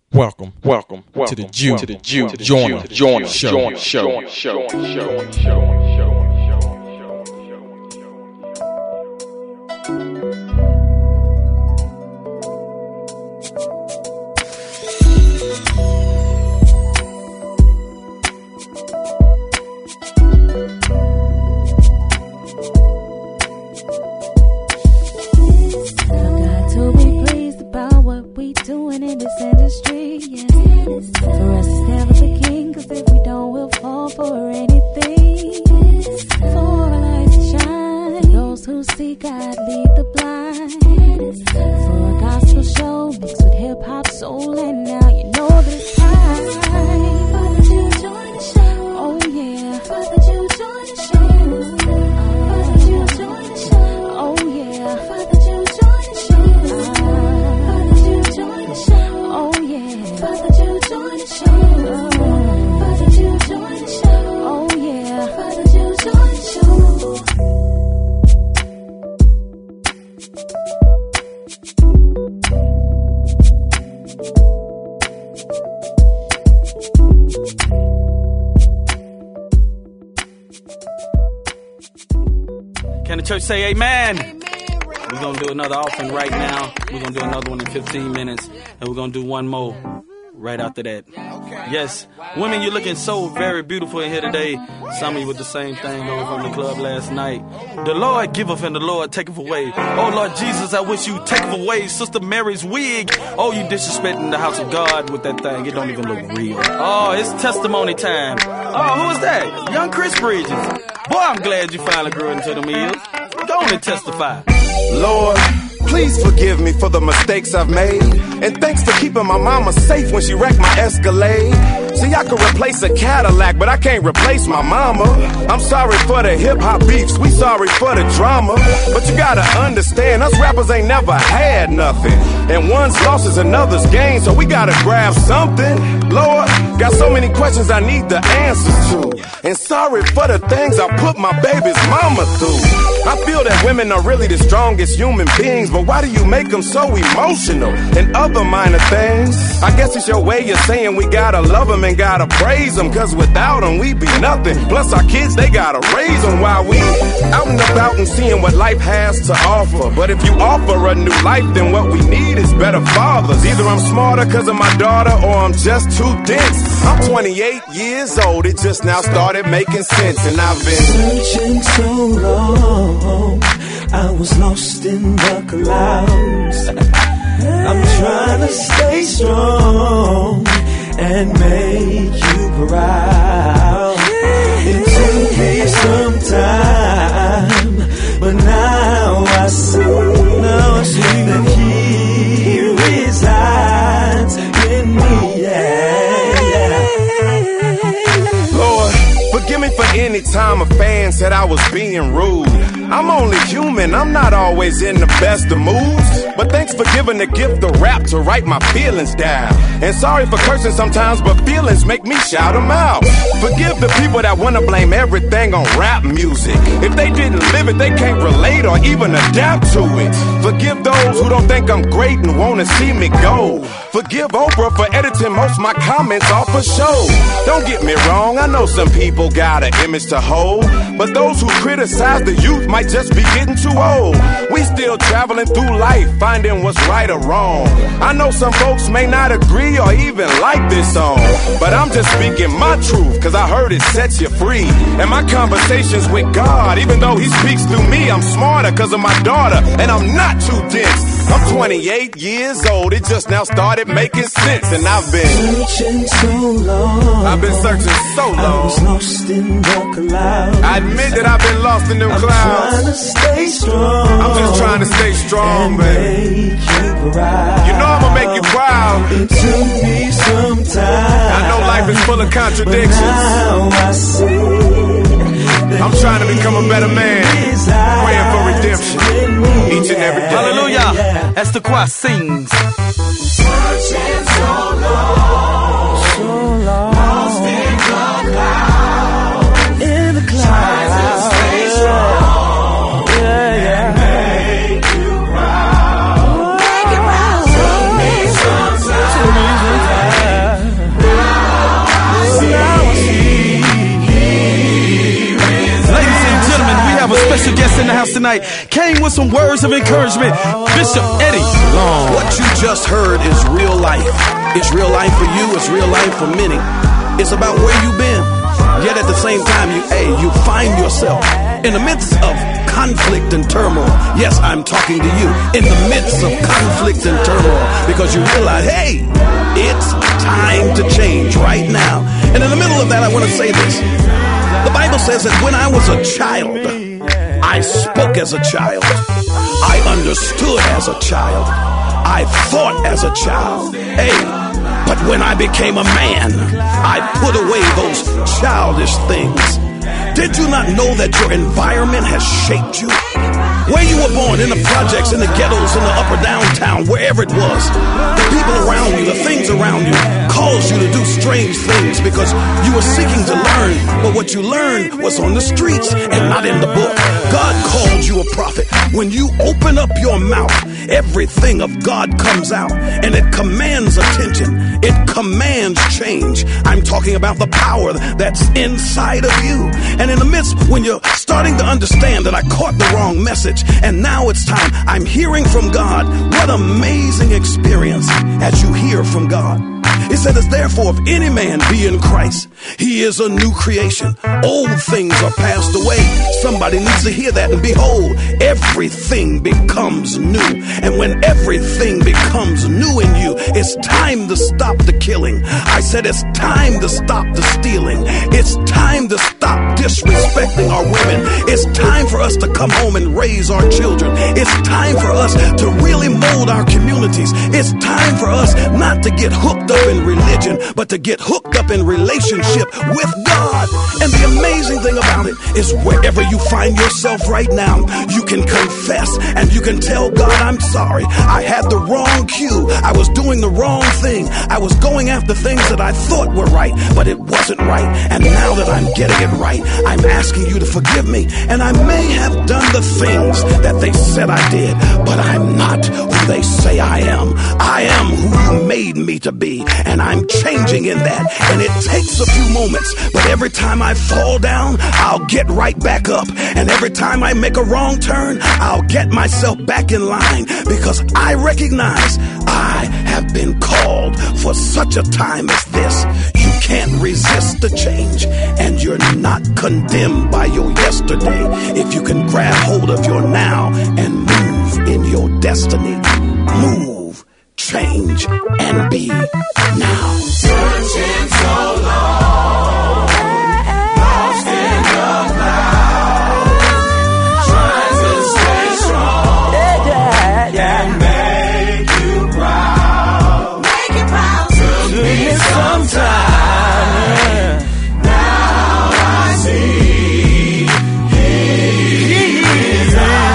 Welcome to the Jew Joiner Show. Doing in this industry, yeah. For us to never begin, cause if we don't, we'll fall for anything. For our lights to shine, for those who see God lead the blind. For a gospel show mixed with hip hop, soul, and now you know that it's time. Father, you join the show. Oh yeah. Father, you join the show. Father, you join the show. Oh yeah. Father, you join the show. Oh yeah, Father, you join the show. Father, you join the show. Oh yeah, Father, you join the show. Can the church say amen? We're going to do another offering right now. We're going to do another one in 15 minutes. And we're going to do one more right after that. Yes, women, you're looking so very beautiful in here today. Some of you with the same thing over from the club last night. The Lord giveth and the Lord taketh away. Oh, Lord Jesus, I wish you taketh away Sister Mary's wig. Oh, you disrespecting the house of God with that thing. It don't even look real. Oh, it's testimony time. Oh, who is that? Young Chris Bridges. Boy, I'm glad you finally grew into the meals. Go on and testify. Lord, please forgive me for the mistakes I've made. And thanks for keeping my mama safe when she wrecked my Escalade. See, I could replace a Cadillac, but I can't replace my mama. I'm sorry for the hip-hop beefs, we sorry for the drama. But you gotta understand, us rappers ain't never had nothing. And one's loss is another's gain, so we gotta grab something. Lord, got so many questions I need the answers to. And sorry for the things I put my baby's mama through. I feel that women are really the strongest human beings, but why do you make them so emotional? And other minor things, I guess it's your way of saying we gotta love them and gotta praise them, cause without them we be nothing. Plus our kids, they gotta raise them while we out and about and seeing what life has to offer. But if you offer a new life, then what we need is better fathers. Either I'm smarter cause of my daughter, or I'm just too dense. I'm 28 years old, it just now started making sense. And I've been searching so long, I was lost in the clouds. I'm trying to stay strong and make you proud. It took me some time, but now I see that He resides in me. Lord, forgive me for any time a fan said I was being rude. I'm only human, I'm not always in the best of moods. But thanks for giving the gift of rap to write my feelings down. And sorry for cursing sometimes, but feelings make me shout them out. Forgive the people that wanna blame everything on rap music. If they didn't live it, they can't relate or even adapt to it. Forgive those who don't think I'm great and wanna see me go. Forgive Oprah for editing most of my comments off a show. Don't get me wrong, I know some people got an image to hold, but those who criticize the youth might just be getting too old. We still traveling through life, finding what's right or wrong. I know some folks may not agree or even like this song, but I'm just speaking my truth, cause I heard it sets you free. And my conversations with God, even though He speaks through me, I'm smarter cause of my daughter, and I'm not too dense. I'm 28 years old, it just now started making sense. And I've been searching so long. I've been searching so long. I was lost in the clouds. I admit that I've been lost in them clouds. I'm trying to stay strong. I'm just trying to stay strong, baby. You know I'm gonna make you proud. It took me some time. I know life is full of contradictions. Now I see I'm trying to become a better man, praying for redemption each and every day. Hallelujah, as the choir sings. Searching so long, lost in the clouds, trying to stay strong, and make you proud. Took me some time. tonight came with some words of encouragement. Bishop Eddie Long. What you just heard is real life. It's real life for you. It's real life for many. It's about where you've been. Yet at the same time, you find yourself in the midst of conflict and turmoil. Yes, I'm talking to you. In the midst of conflict and turmoil, because you realize, hey, it's time to change right now. And in the middle of that, I want to say this. The Bible says that when I was a child, I spoke as a child. I understood as a child. I thought as a child. Hey, but when I became a man, I put away those childish things. Did you not know that your environment has shaped you? Where you were born, in the projects, in the ghettos, in the upper downtown, wherever it was, the people around you, the things around you, caused you to do strange things because you were seeking to learn. But what you learned was on the streets and not in the book. God called you a prophet. When you open up your mouth, everything of God comes out, and it commands attention. It commands change. I'm talking about the power that's inside of you. And in the midst, when you're starting to understand that I caught the wrong message, and now it's time, I'm hearing from God. What amazing experience as you hear from God. It said, therefore, if any man be in Christ, he is a new creation. Old things are passed away. Somebody needs to hear that. And behold, everything becomes new. And when everything becomes new in you, it's time to stop the killing. I said it's time to stop the stealing. It's time to stop disrespecting our women. It's time for us to come home and raise our children. It's time for us to really mold our communities. It's time for us not to get hooked up in religion, but to get hooked up in relationship with God. And the amazing thing about it is wherever you find yourself right now, you can confess and you can tell God, I'm sorry. I had the wrong cue. I was doing the wrong thing. I was going after things that I thought were right, but it wasn't right. And now that I'm getting it right, I'm asking you to forgive me. And I may have done the things that they said I did, but I'm not who they say I am. I am who you made me to be. And I'm changing in that. And it takes a few moments, but every time I fall down, I'll get right back up. And every time I make a wrong turn, I'll get myself back in line, because I recognize I have been called for such a time as this. You can't resist the change, and you're not condemned by your yesterday if you can grab hold of your now and move in your destiny. Move, change, and be now. Searching so long, lost in the clouds, trying to stay strong, and make you proud. Make you proud. Took me some time. Now I see His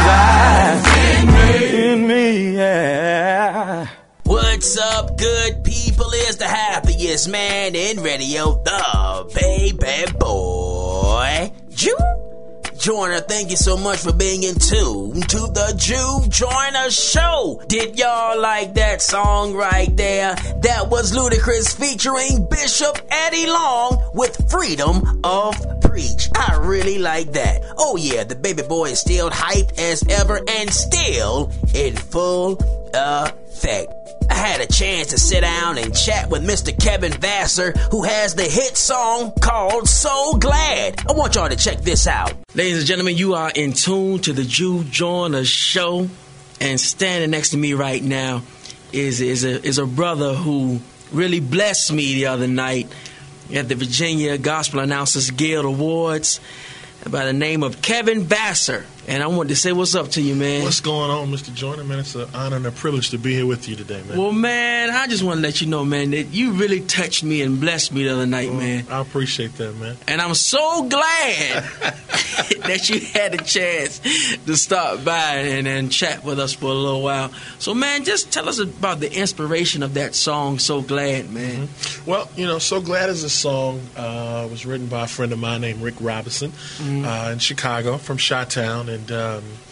eyes in me. Yeah. What's up, good people? Is the happiest man in radio, the baby boy, Jew Joyner. Thank you so much for being in tune to the Jew Joyner Show. Did y'all like that song right there? That was Ludacris featuring Bishop Eddie Long with Freedom of Preach. I really like that. Oh yeah, the baby boy is still hyped as ever and still in full effect. I had a chance to sit down and chat with Mr. Kevin Vassar, who has the hit song called So Glad. I want y'all to check this out. Ladies and gentlemen, you are in tune to the Jew Joyner Show, and standing next to me right now is a brother who really blessed me the other night at the Virginia Gospel Announcers Guild Awards by the name of Kevin Vassar. And I wanted to say what's up to you, man. What's going on, Mr. Joyner, man? It's an honor and a privilege to be here with you today, man. Well, man, I just want to let you know, man, that you really touched me and blessed me the other night, man. I appreciate that, man. And I'm so glad that you had a chance to stop by and chat with us for a little while. So, man, just tell us about the inspiration of that song, So Glad, man. Mm-hmm. Well, you know, So Glad is a song was written by a friend of mine named Rick Robinson in Chicago, from Chi-Town. And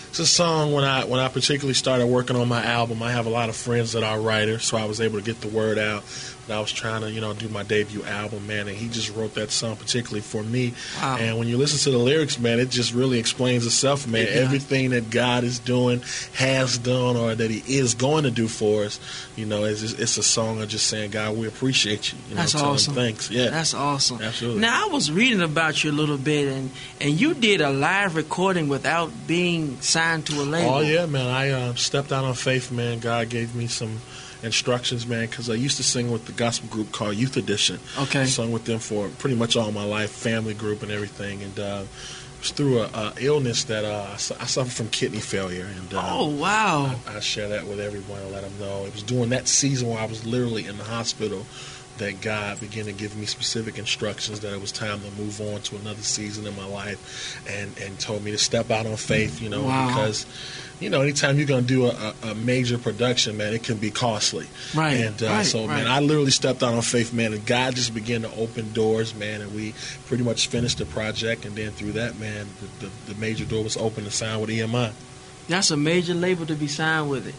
It's a song when I particularly started working on my album. I have a lot of friends that are writers, so I was able to get the word out. And I was trying to, do my debut album, man, and he just wrote that song particularly for me. Wow. And when you listen to the lyrics, man, it just really explains itself, man. Everything that God is doing, has done, or that he is going to do for us, it's a song of just saying, God, we appreciate you. That's awesome. Thanks. Yeah. That's awesome. Absolutely. Now, I was reading about you a little bit, and you did a live recording without being signed to a label. Oh, yeah, man. I stepped out on faith, man. God gave me some instructions, man, because I used to sing with the gospel group called Youth Edition. Okay. I sung with them for pretty much all my life, family group and everything. And it was through a illness that I suffered from kidney failure. And oh, wow. I share that with everyone and let them know. It was during that season where I was literally in the hospital that God began to give me specific instructions that it was time to move on to another season in my life, and told me to step out on faith, wow. because anytime you're going to do a major production, man, it can be costly. Right. And man, I literally stepped out on faith, man, and God just began to open doors, man, and we pretty much finished the project. And then through that, man, the major door was open to sign with EMI. That's a major label to be signed with,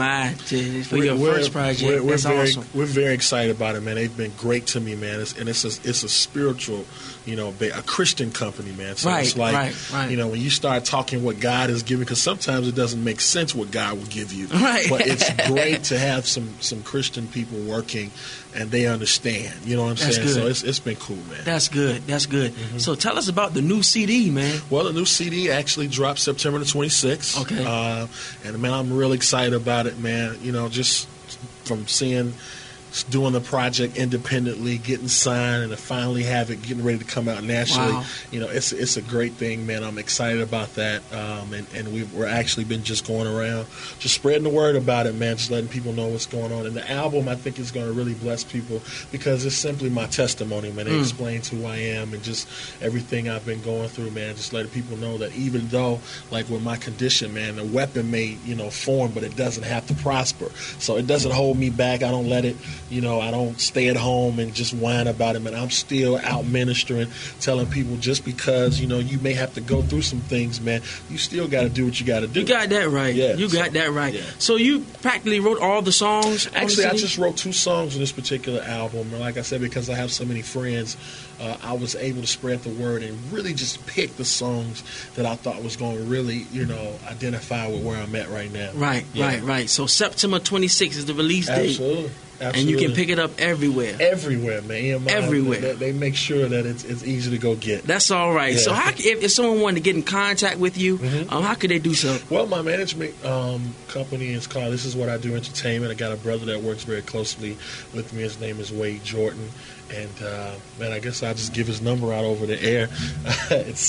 EMI, for your first project. That's awesome. We're very excited about it, man. They've been great to me, man. It's a spiritual, a Christian company, man. So right, it's like, right. When you start talking what God is giving, because sometimes it doesn't make sense what God will give you. Right. But it's great to have some Christian people working, and they understand. You know what I'm saying? Good. So it's been cool, man. That's good. Mm-hmm. So tell us about the new CD, man. Well, the new CD actually dropped September the 26th. Okay. And man, I'm really excited about it, man. Just from doing the project independently, getting signed, and to finally have it getting ready to come out nationally. Wow. It's a great thing, man. I'm excited about that. And we're actually been just going around, just spreading the word about it, man, just letting people know what's going on. And the album, I think, is going to really bless people because it's simply my testimony, man. It explains who I am and just everything I've been going through, man. Just letting people know that even though, like with my condition, man, the weapon may, form, but it doesn't have to prosper. So it doesn't hold me back. I don't let it, I don't stay at home and just whine about it, man. I'm still out ministering, telling people just because, you may have to go through some things, man, you still got to do what you got to do. You got that right. Yeah, you got that right. Yeah. So you practically wrote all the songs? Actually, I just wrote 2 songs on this particular album. And like I said, because I have so many friends, I was able to spread the word and really just pick the songs that I thought was going to really, identify with where I'm at right now. Right. So September 26th is the release date. Absolutely. And you can pick it up everywhere. Everywhere, man. EMI, everywhere. They make sure that it's easy to go get. That's all right. Yeah. So if someone wanted to get in contact with you, how could they do so? Well, my management company is called This Is What I Do Entertainment. I got a brother that works very closely with me. His name is Wade Jordan. And, man, I guess I'll just give his number out over the air. It's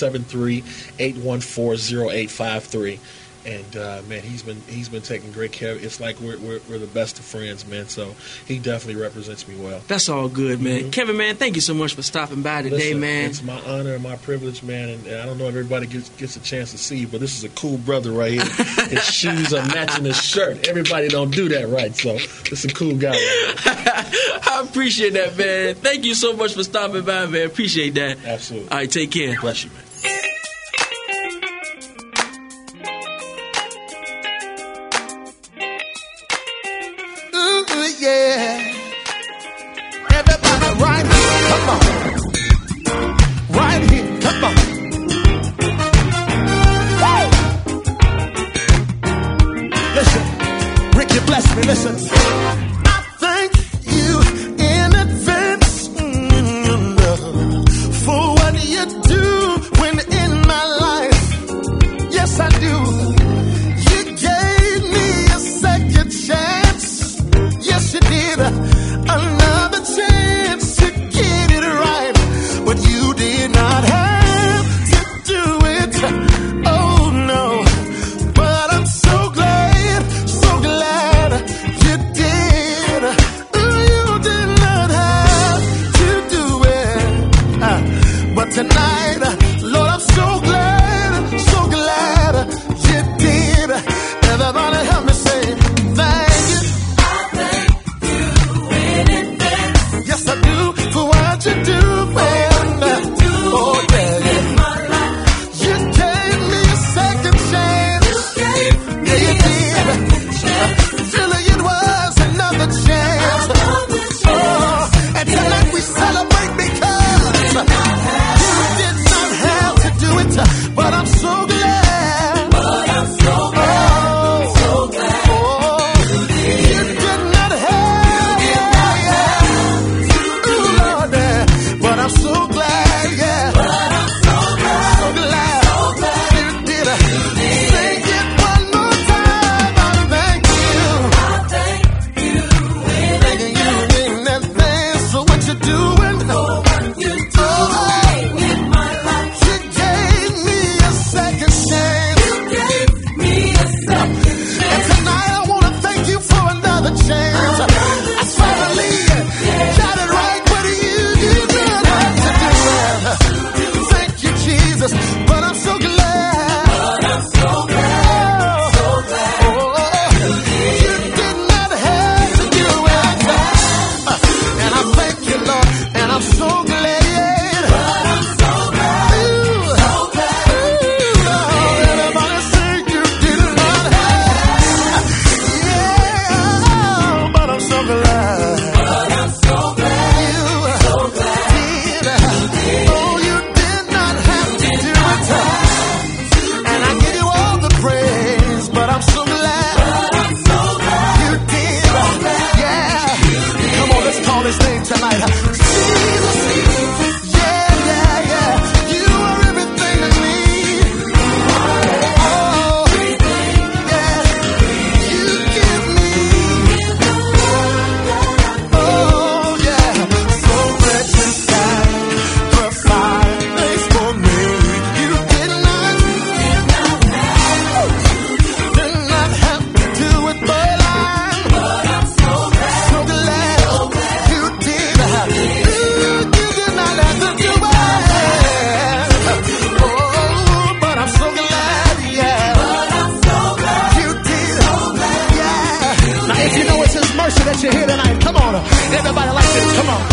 773-814-0853. And man, he's been taking great care of it. It's like we're the best of friends, man. So he definitely represents me well. That's all good, man. Kevin, man, thank you so much for stopping by today, man. It's my honor and my privilege, man. And I don't know if everybody gets a chance to see you, but this is a cool brother right here. His shoes are matching his shirt. Everybody don't do that right, so it's a cool guy. I appreciate that, man. Thank you so much for stopping by, man. Appreciate that. Absolutely. All right, take care. Bless you, man. Yeah, everybody right here, come on, right here, come on. Woo! Listen, Ricky, bless me, listen. I thank you in advance for what you do his name tonight. Jesus, yeah, yeah, yeah. You are everything to me. Oh, yeah. You give me. Oh, yeah. So much sacrifice for me. You did not have to do it, but I'm so glad you did. You did not have to do it. Oh, but I'm so glad, yeah. You did. Yeah. Now, if you know it's His mercy that you're here tonight, come on. Everybody like this, come on.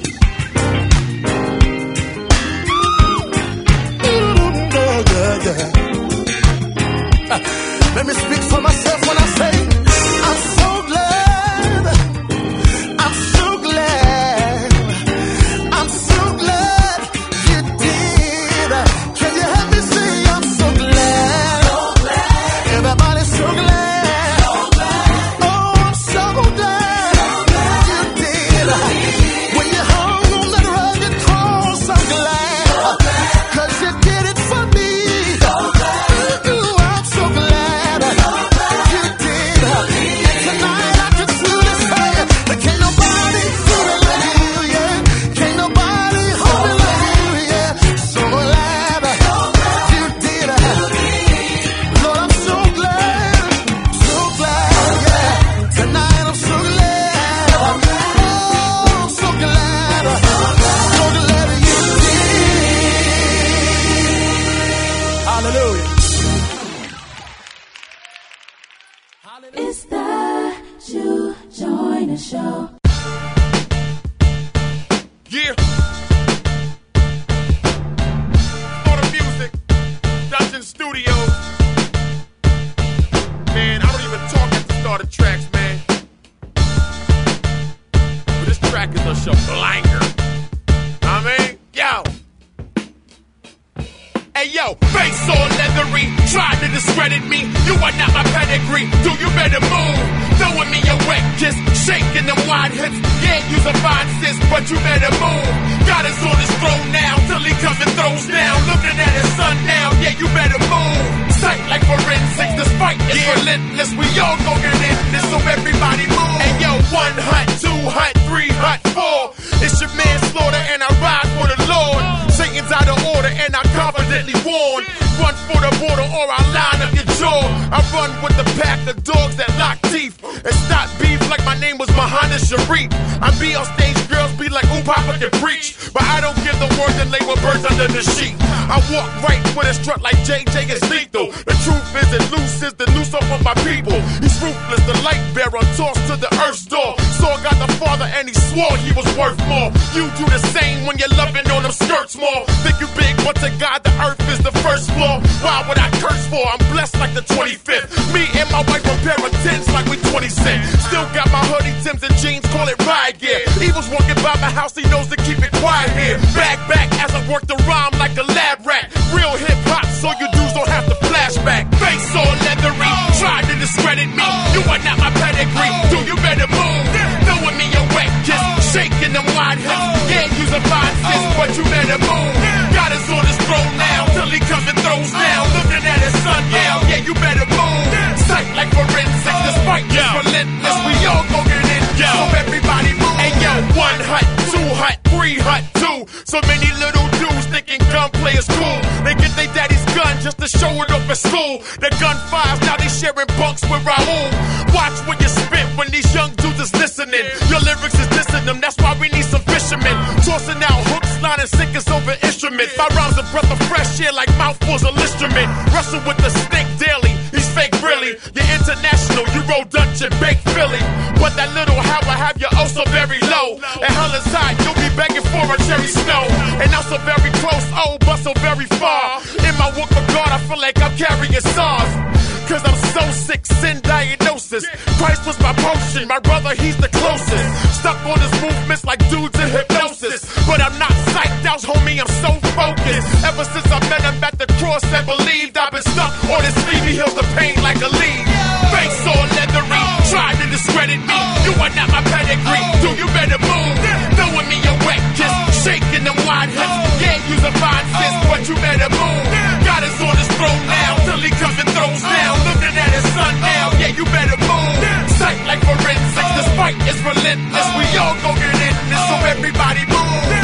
Let me speak for myself when I say I'm so glad. I'm so glad. I'm so glad you did. Can you help me say I'm so glad? Everybody's so glad. Oh, I'm so glad you did. When you hung on that rugged cross, I'm glad. 'Cause you did it for me. Ooh, I'm so glad you did. And tonight I can truly say that can't nobody do it like you, yeah. Can't nobody hold it like you, yeah. So glad you did. Lord, I'm so glad, yeah. Tonight I'm so glad. Oh, I'm so glad you did. Hallelujah. It's the Jew Joyner Show. Yeah. For the music, Dungeon Studios. Man, I don't even talk at the start of tracks, man. But this track is a shablanger. I mean, yo. Hey yo, face all leathery, trying to discredit me. You are not my pedigree, do you better move? Throwing me a wet kiss, shaking them wide hips. Yeah, you's a fine sis, but you better move. God is on his throne now, till he comes and throws down. Looking at his son now, yeah, you better move. Sight like forensics, this fight is relentless. We all gon' get in this, so everybody move. Hey yo, 1 hut, 2 hut, 3 hut, 4. It's your manslaughter and I ride for the Lord. Satan's out of order and I confidently warn. Run for the border or I'll line up your jaw. I run with the pack of dogs that lock teeth and stop beef like my name was Muhammad Sharif. I be on stage, girls be like, ooh, Papa can preach. But I don't give the word and label birds under the sheet. I walk right with a strut like JJ is lethal. The truth is it loose is the noose off of my people. He's ruthless, the light bearer, tossed to the earth's door. Saw God the Father and he swore he was worth more. You do the same when you're loving on them skirts more. Think you big, but to God the earth is the first floor. Why would I curse for? I'm blessed like the 25th. Me and my wife a pair of 10s like we 20 cents. Still got my hoodie, Timbs and jeans, call it ride gear. He was walking by my house, he knows to keep it quiet here. Back as I work the rhyme like a lab rat. Real hip hop, so you dudes don't have to flashback. Face all leathery, trying to discredit me. You are not my pedigree, do you better move? Throwing me a wet kiss, shaking them wide hips. Yeah, you's a fine sis, but you better move. God is on his throne now, till he comes and throws down. Looking at his son now, yeah, you better move. Sight like forensics, this fight is relentless. We all gon' get in, so everybody move. Hey yo, 1 hut, 2 hut, 3 hut, 2. So many little dudes thinking gunplay is cool. They get their daddy's gun just to show it up at school. The gun fires, now they sharing bunks with Raul. Watch when you spit, when these young dudes is listening. Your lyrics is dissing them, that's why we need some fishermen. Tossing out hooks, line and sinkers over instruments. My rhymes a breath of fresh air like mouthfuls of listerman. Wrestle with the snake daily, he's fake really. You're international, you roll Dutch and bake Philly. But that little how I have you oh so very low. And hell is hot, you'll be begging for a cherry snow. And I'm so very close, oh, but so very far. In my walk for God, I feel like I'm carrying SARS. Cause I'm so sick, sin diagnosis. Christ was my potion, my brother, he's the closest. Stuck on his movements like dudes in hypnosis. But I'm not psyched out, homie, I'm so focused. Ever since I met him at the cross and believed, I've been stuck on his sleeve, he heals the pain like a lead. Face all leathery, trying to discredit me. You are not my pedigree, do you better move? relentless. We all gon' get in this, so everybody move.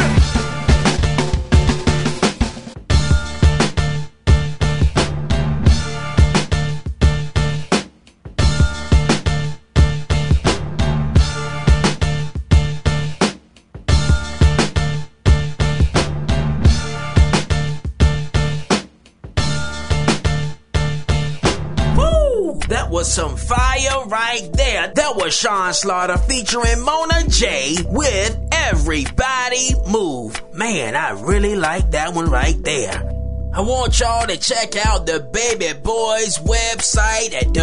That was some fire right there. That was Sean Slaughter featuring Mona J with Everybody Move. Man, I really like that one right there. I want y'all to check out the Baby Boys website at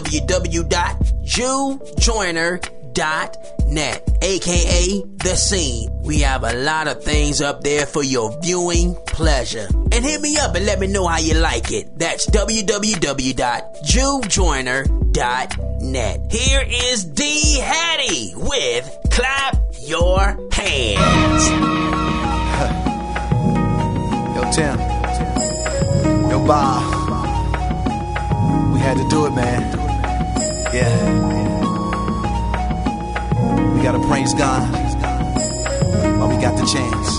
www.jewjoiner.net, aka The Scene. We have a lot of things up there for your viewing pleasure. And hit me up and let me know how you like it. That's www.jewjoiner.net. Here is D. Hattie with Clap Your Hands. Yo, Tim. Yo, Bob. We had to do it, man. Yeah. We gotta praise God while we got the chance.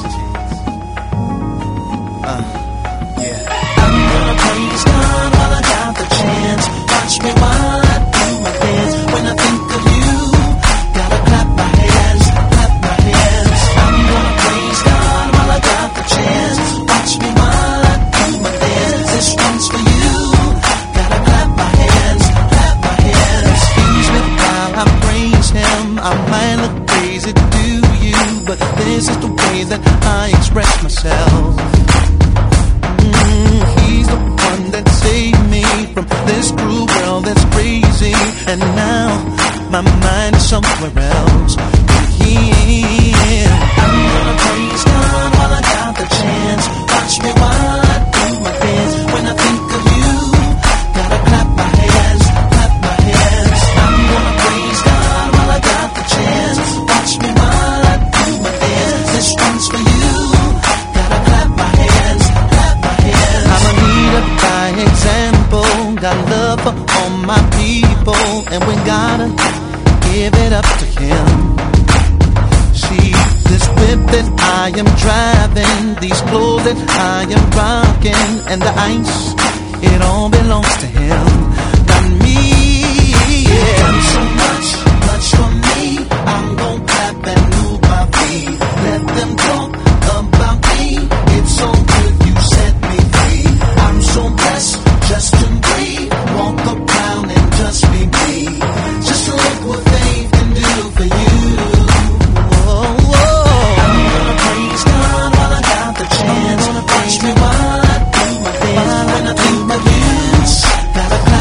Yeah. I'm gonna praise God while I got the chance. Watch me while I do my dance. When I think of you, gotta clap my hands, clap my hands. I'm gonna praise God while I got the chance. Watch me while I do my dance. This one's for you, gotta clap my hands, clap my hands. Excuse me while I praise Him. I might look crazy to you, but this is the way that I express myself. He's the one that saved me from this cruel world that's crazy, and now my mind is somewhere else with Him. I'm gonna praise God while I got the chance. Watch me while I do my dance. When I think of you, gotta clap my hands, clap my hands. I'm gonna praise God while I got the chance. Watch me while I do my dance. This one's for you, gotta clap my hands, clap my hands. I'm a leader by example, got love for all my people, and we gotta give it up to Him. See, this whip that I am driving, these clothes that I am rocking, and the ice, it all belongs to Him, not me. Yeah. Done so much for me. I'm gonna clap and move my feet. Let them talk about me. It's so good you set me free. I'm so blessed just to breathe. Walk around and just be me. Just look what faith can do for you. I'm gonna praise God while I got the chance. Watch me while I do my dance. When I think of you, gotta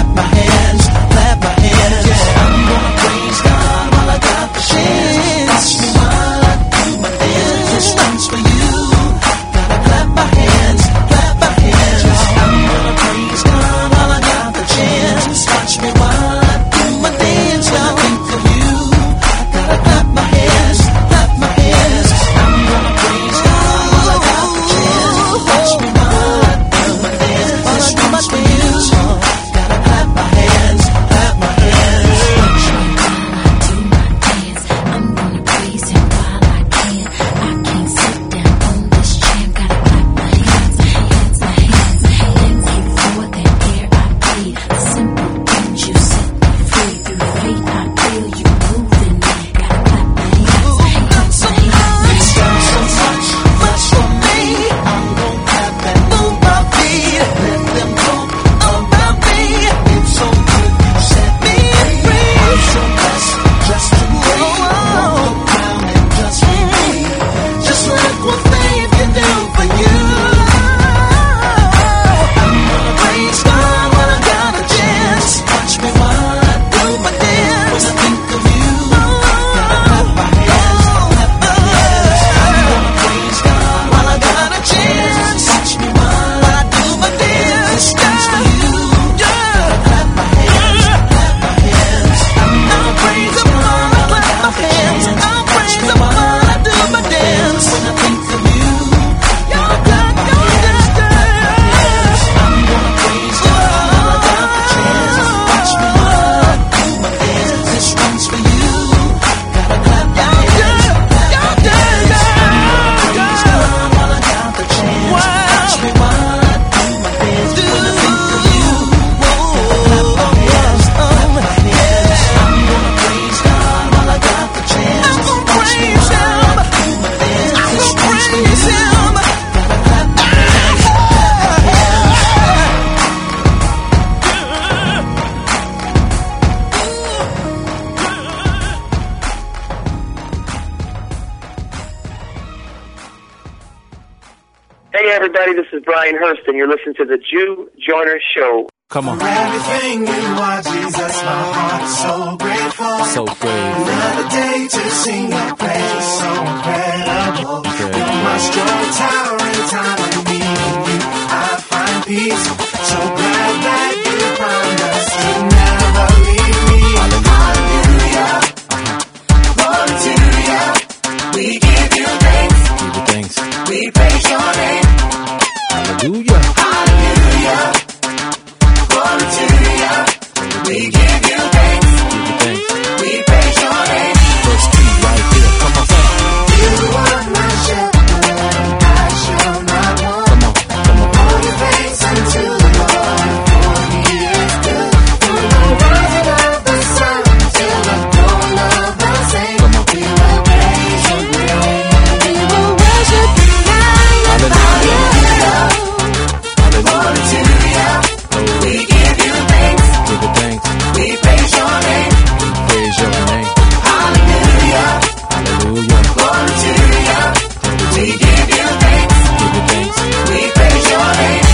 Hey everybody, this is Brian Hurst, and you're listening to the Jew Joyner Show. Come on. For everything you are, Jesus, my heart is so grateful. So grateful. Another day to sing your praise, so incredible. You're my strong tower in time of need. In you I find peace. So glad that you promised to never leave me. Hallelujah. Glory to you. We give you thanks. Give you thanks. We praise your name. Hallelujah. Hallelujah. Glory to you. We give you thanks. Give you thanks. We praise your name. Verse 2 right here. Come on, say. You are my shepherd. I shall not want. Come on, come on. All your thanks unto the Lord, for He is good. From the rising of the sun till the going of the same, we will praise your name. We will worship you now. Hallelujah. Glory to you. We give you thanks. Give you thanks. We praise your name. Praise your name. Hallelujah. Hallelujah. Glory to you. We give you thanks. Give you thanks. We praise your name.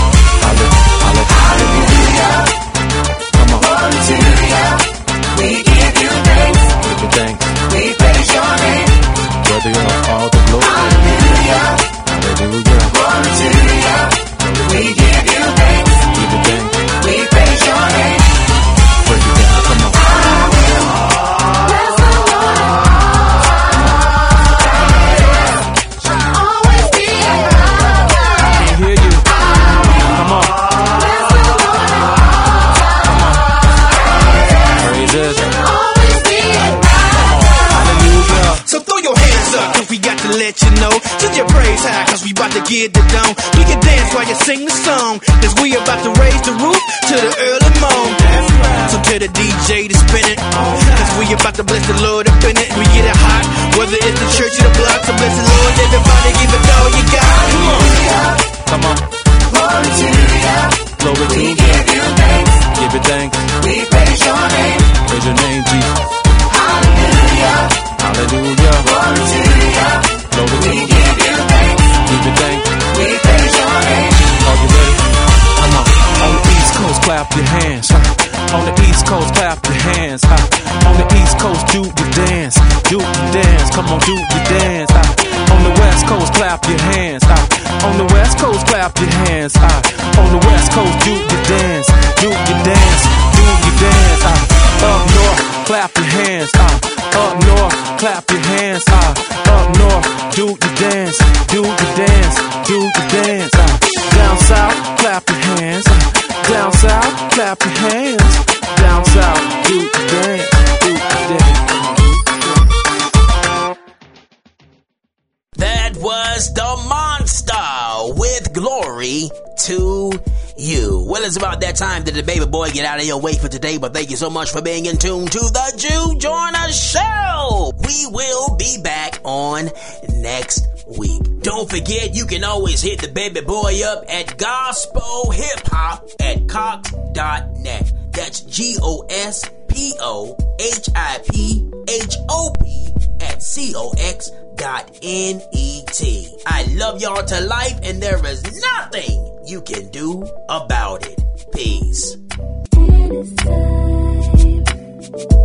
Hallelujah. Come on. Glory to you. We give you thanks. Give you thanks. We praise your name. Whether you're all the glory. Hallelujah. Hallelujah. Glory to you. We give you thanks. Give you thanks. We praise your name. Break it down. Come on. Bless the Lord. Always be Can't hear you. Come on. Bless the Lord. Praise it. Always be Hallelujah. So throw your hands up, cause we got to let you know. Send your praise high, cause we about to get the dome. You can dance while you sing the song, cause we about to raise the roof to the early morn. So tell the DJ to spin it, cause we about to bless the Lord up in it. We get it hot, whether it's the church or the block. So bless the Lord, everybody give it all you got. Come on. Come on. Glory to you. Glory to We you. give you thanks. Give you thanks. We praise your name. Praise your name, Jesus. Hallelujah. Hallelujah. Glory to you. Glory to We you. give you thanks. Give you thanks. We praise your name. Are you ready? Come on. On the East Coast, clap your hands. On the East Coast, clap your hands. On the East Coast, do your dance. Do your dance. Come on, do your dance. On the West Coast, clap your hands. On the West Coast, clap your hands. On the West Coast, do your dance. Do your dance. Do your dance. Up north, clap your hands. Up north, clap your hands. Up north, do your dance. Do your dance. Do your dance. Down south, clap your hands. Down south, clap your hands. Down south, do your dance. Do your dance. That was the Monster with Glory to You. Well, it's about that time that the baby boy get out of your way for today, but thank you so much for being in tune to the Jew Joyner Show. We will be back on next week. Don't forget, you can always hit the baby boy up at gospelhiphop@cox.net. That's GOSPOHIPHOP@COX.net. I love y'all to life, and there is nothing you can do about it. Peace. It is time